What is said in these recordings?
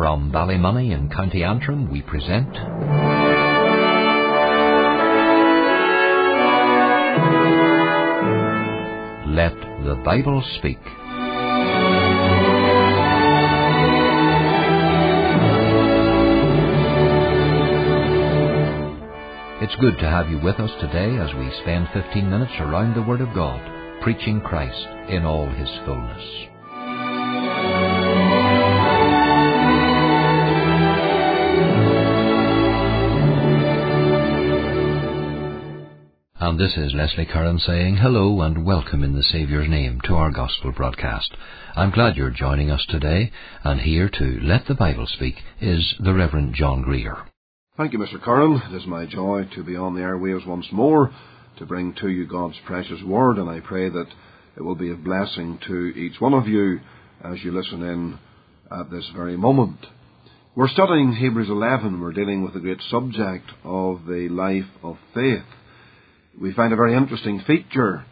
From Ballymoney in County Antrim, we present Let the Bible Speak. It's good to have you with us today as we spend 15 minutes around the Word of God, preaching Christ in all His fullness. And this is Leslie Curran saying hello and welcome in the Saviour's name to our Gospel broadcast. I'm glad you're joining us today, and here to Let the Bible Speak is the Reverend John Greer. Thank you, Mr. Curran. It is my joy to be on the airwaves once more to bring to you God's precious Word, and I pray that it will be a blessing to each one of you as you listen in at this very moment. We're studying Hebrews 11. We're dealing with the great subject of the life of faith. We find a very interesting feature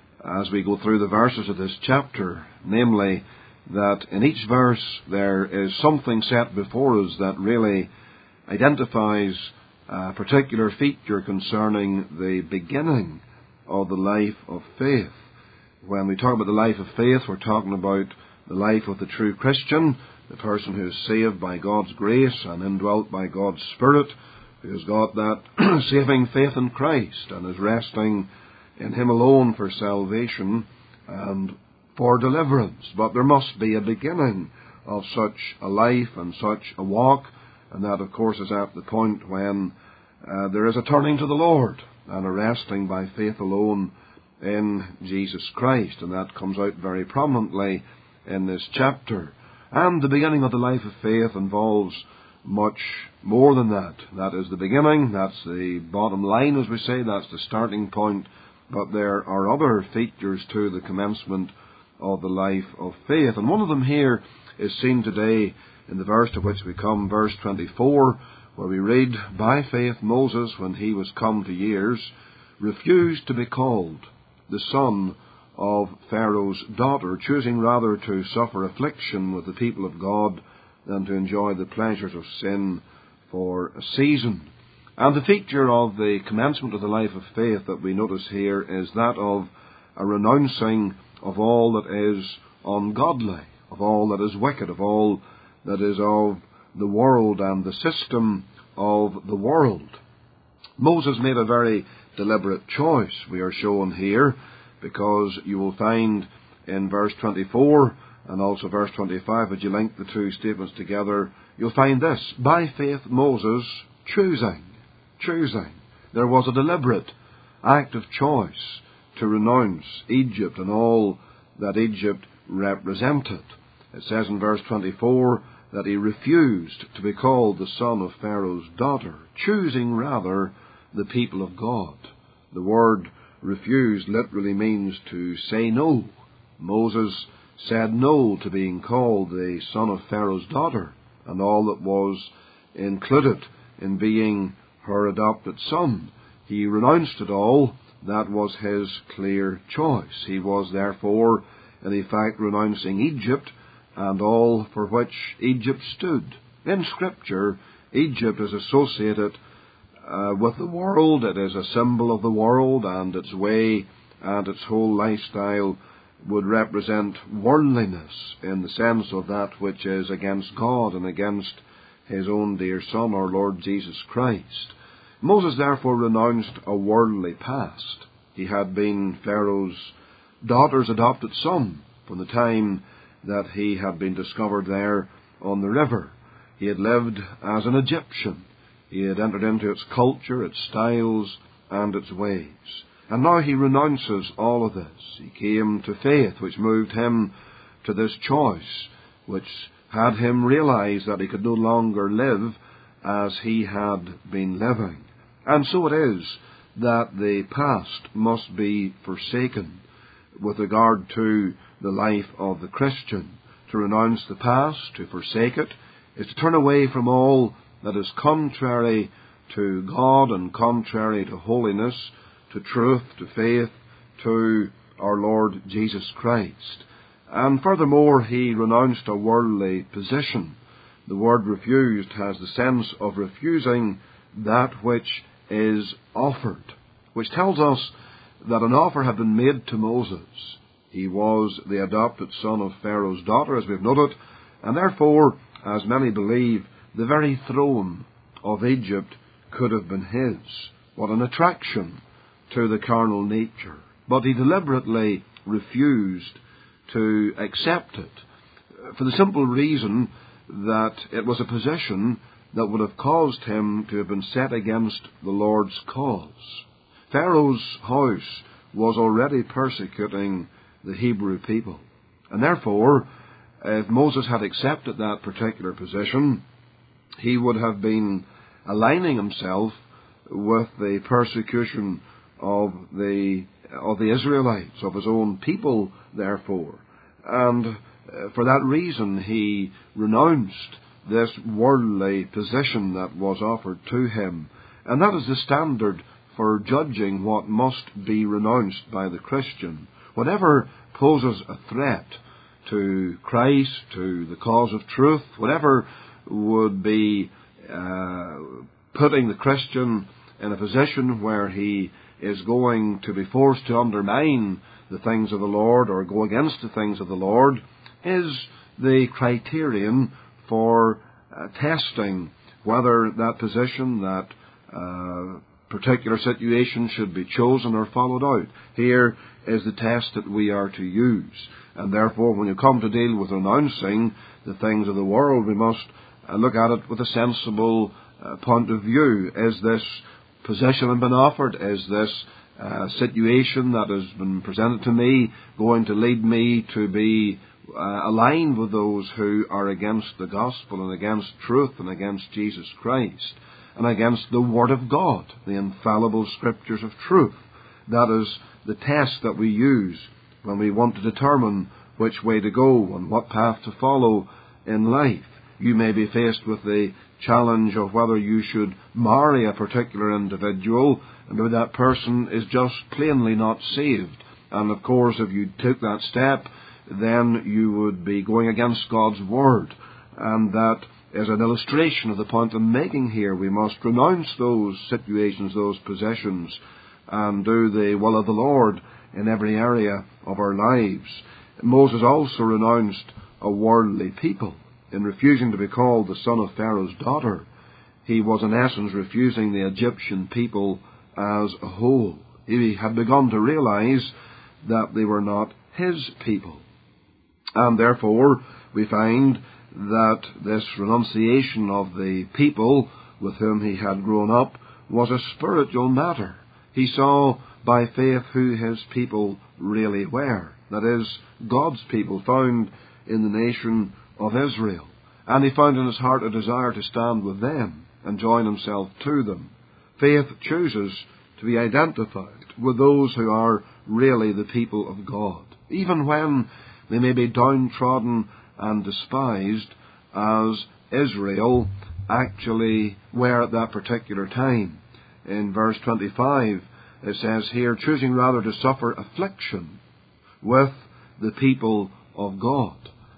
as we go through the verses of this chapter, namely that in each verse there is something set before us that really identifies a particular feature concerning the beginning of the life of faith. When we talk about the life of faith, we're talking about the life of the true Christian, the person who is saved by God's grace and indwelt by God's Spirit, who has got that saving faith in Christ and is resting in Him alone for salvation and for deliverance. But there must be a beginning of such a life and such a walk, and that, of course, is at the point when there is a turning to the Lord and a resting by faith alone in Jesus Christ, and that comes out very prominently in this chapter. And the beginning of the life of faith involves much more than that. That is the beginning, that's the bottom line, as we say, that's the starting point, but there are other features to the commencement of the life of faith. And one of them here is seen today in the verse to which we come, verse 24, where we read, "By faith Moses, when he was come to years, refused to be called the son of Pharaoh's daughter, choosing rather to suffer affliction with the people of God than to enjoy the pleasures of sin for a season." And the feature of the commencement of the life of faith that we notice here is that of a renouncing of all that is ungodly, of all that is wicked, of all that is of the world and the system of the world. Moses made a very deliberate choice, we are shown here, because you will find in verse 24 and also verse 25, as you link the two statements together, you'll find this: by faith Moses choosing. There was a deliberate act of choice to renounce Egypt and all that Egypt represented. It says in verse 24 that he refused to be called the son of Pharaoh's daughter, choosing rather the people of God. The word refused literally means to say no. Moses said no to being called the son of Pharaoh's daughter and all that was included in being her adopted son. He renounced it all. That was his clear choice. He was therefore, in effect, renouncing Egypt and all for which Egypt stood. In Scripture, Egypt is associated with the world. It is a symbol of the world, and its way and its whole lifestyle would represent worldliness in the sense of that which is against God and against His own dear Son, our Lord Jesus Christ. Moses therefore renounced a worldly past. He had been Pharaoh's daughter's adopted son from the time that he had been discovered there on the river. He had lived as an Egyptian. He had entered into its culture, its styles, and its ways. And now he renounces all of this. He came to faith, which moved him to this choice, which had him realize that he could no longer live as he had been living. And so it is that the past must be forsaken with regard to the life of the Christian. To renounce the past, to forsake it, is to turn away from all that is contrary to God and contrary to holiness, to truth, to faith, to our Lord Jesus Christ. And furthermore, he renounced a worldly position. the word refused has the sense of refusing that which is offered, which tells us that an offer had been made to Moses. He was the adopted son of Pharaoh's daughter, as we've noted, and therefore, as many believe, the very throne of Egypt could have been his. What an attraction to the carnal nature. But he deliberately refused to accept it, for the simple reason that it was a position that would have caused him to have been set against the Lord's cause. Pharaoh's house was already persecuting the Hebrew people, and therefore, if Moses had accepted that particular position, he would have been aligning himself with the persecution of the Israelites, of his own people, therefore. And for that reason, he renounced this worldly position that was offered to him. And that is the standard for judging what must be renounced by the Christian. Whatever poses a threat to Christ, to the cause of truth, whatever would be putting the Christian in a position where he is going to be forced to undermine the things of the Lord or go against the things of the Lord, is the criterion for testing whether that position, that particular situation should be chosen or followed out. Here is the test that we are to use. And therefore, when you come to deal with renouncing the things of the world, we must look at it with a sensible point of view. Is this position I've been offered, is this situation that has been presented to me going to lead me to be aligned with those who are against the gospel and against truth and against Jesus Christ and against the Word of God, the infallible Scriptures of truth? That is the test that we use when we want to determine which way to go and what path to follow in life. You may be faced with the challenge of whether you should marry a particular individual, and maybe that person is just plainly not saved. And of course, if you took that step, then you would be going against God's Word. And that is an illustration of the point I'm making here. We must renounce those situations, those possessions, and do the will of the Lord in every area of our lives. Moses also renounced a worldly people. In refusing to be called the son of Pharaoh's daughter, he was in essence refusing the Egyptian people as a whole. He had begun to realize that they were not his people. And therefore, we find that this renunciation of the people with whom he had grown up was a spiritual matter. He saw by faith who his people really were. That is, God's people found in the nation of Israel. And he found in his heart a desire to stand with them and join himself to them. Faith chooses to be identified with those who are really the people of God, even when they may be downtrodden and despised, as Israel actually were at that particular time. In verse 25, it says here, choosing rather to suffer affliction with the people of God.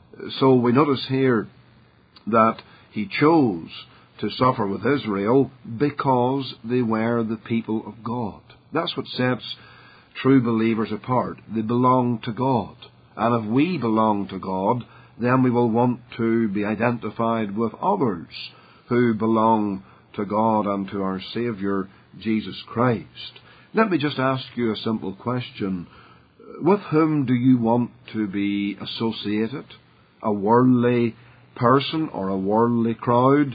So we notice here that he chose to suffer with Israel because they were the people of God. That's what sets true believers apart. They belong to God. And if we belong to God, then we will want to be identified with others who belong to God and to our Saviour, Jesus Christ. Let me just ask you a simple question. With whom do you want to be associated? A worldly person or a worldly crowd?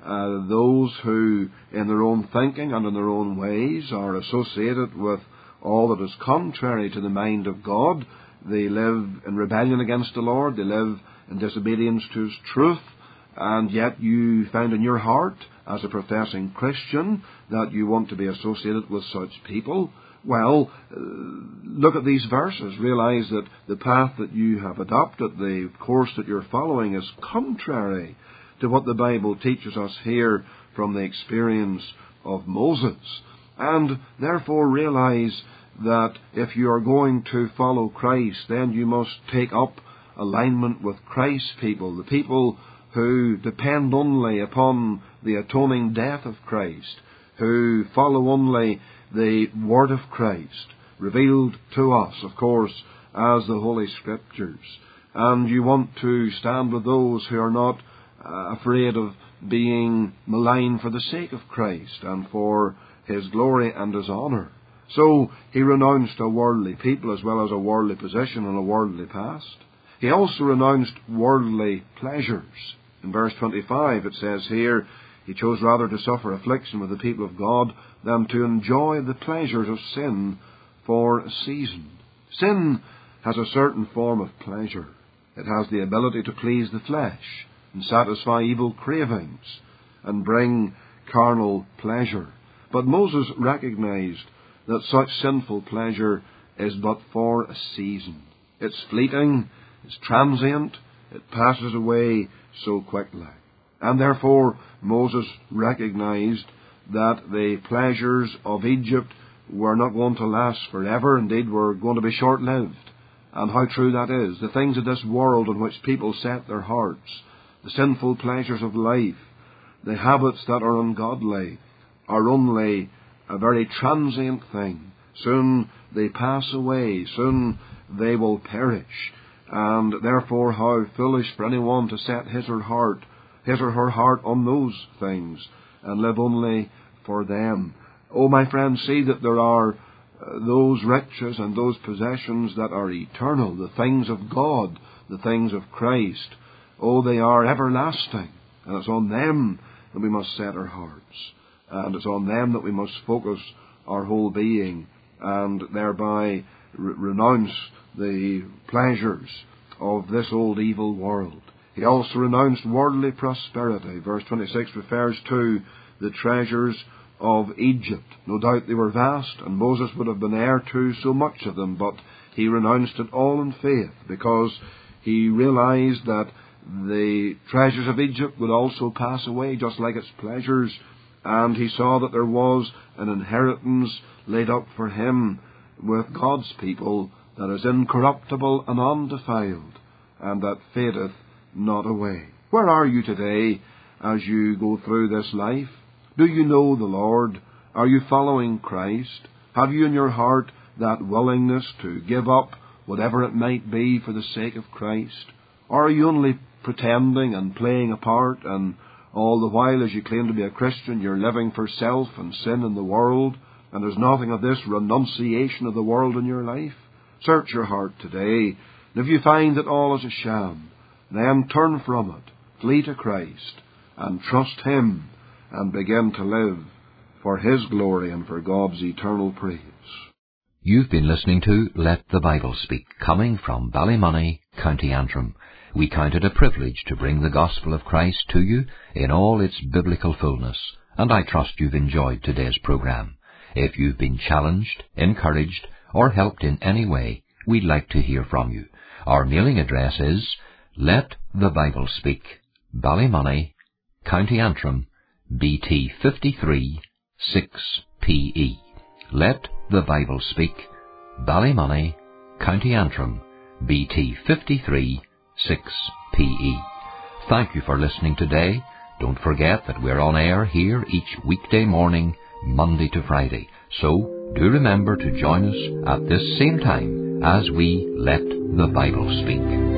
Those who, in their own thinking and in their own ways, are associated with all that is contrary to the mind of God. They live in rebellion against the Lord. They live in disobedience to His truth. And yet you find in your heart, as a professing Christian, that you want to be associated with such people. Well, look at these verses. Realize that the path that you have adopted, the course that you're following, is contrary to what the Bible teaches us here from the experience of Moses. And therefore realize that if you are going to follow Christ, then you must take up alignment with Christ's people, the people who depend only upon the atoning death of Christ, who follow only the Word of Christ, revealed to us, of course, as the Holy Scriptures. And you want to stand with those who are not afraid of being maligned for the sake of Christ and for His glory and His honour. So he renounced a worldly people as well as a worldly position and a worldly past. He also renounced worldly pleasures. In verse 25 it says here, he chose rather to suffer affliction with the people of God than to enjoy the pleasures of sin for a season. Sin has a certain form of pleasure. It has the ability to please the flesh and satisfy evil cravings and bring carnal pleasure. But Moses recognized that such sinful pleasure is but for a season. It's fleeting, it's transient, it passes away so quickly. And therefore Moses recognized that the pleasures of Egypt were not going to last forever, indeed were going to be short-lived. And how true that is. The things of this world on which people set their hearts, the sinful pleasures of life, the habits that are ungodly, are only a very transient thing. Soon they pass away, soon they will perish. And therefore how foolish for anyone to set his or her heart on those things and live only for them. Oh, my friends, see that there are those riches and those possessions that are eternal, the things of God, the things of Christ. Oh, they are everlasting, and it's on them that we must set our hearts, and it's on them that we must focus our whole being, and thereby renounce the pleasures of this old evil world. He also renounced worldly prosperity. Verse 26 refers to the treasures of Egypt. No doubt they were vast, and Moses would have been heir to so much of them, but he renounced it all in faith, because he realized that the treasures of Egypt would also pass away, just like its pleasures, and he saw that there was an inheritance laid up for him with God's people that is incorruptible and undefiled, and that fadeth not away. Where are you today as you go through this life? Do you know the Lord? Are you following Christ? Have you in your heart that willingness to give up whatever it might be for the sake of Christ? Or are you only pretending and playing a part, and all the while as you claim to be a Christian you're living for self and sin in the world, and there's nothing of this renunciation of the world in your life? Search your heart today, and if you find that all is a sham, then turn from it, flee to Christ, and trust Him, and begin to live for His glory and for God's eternal praise. You've been listening to Let the Bible Speak, coming from Ballymoney, County Antrim. We count it a privilege to bring the gospel of Christ to you in all its biblical fullness, and I trust you've enjoyed today's program. If you've been challenged, encouraged, or helped in any way, we'd like to hear from you. Our mailing address is Let the Bible Speak, Ballymoney, County Antrim, BT 53 6PE. Let the Bible Speak, Ballymoney, County Antrim, BT 53 6PE. Thank you for listening today. Don't forget that we're on air here each weekday morning, Monday to Friday. So do remember to join us at this same time as we Let the Bible Speak.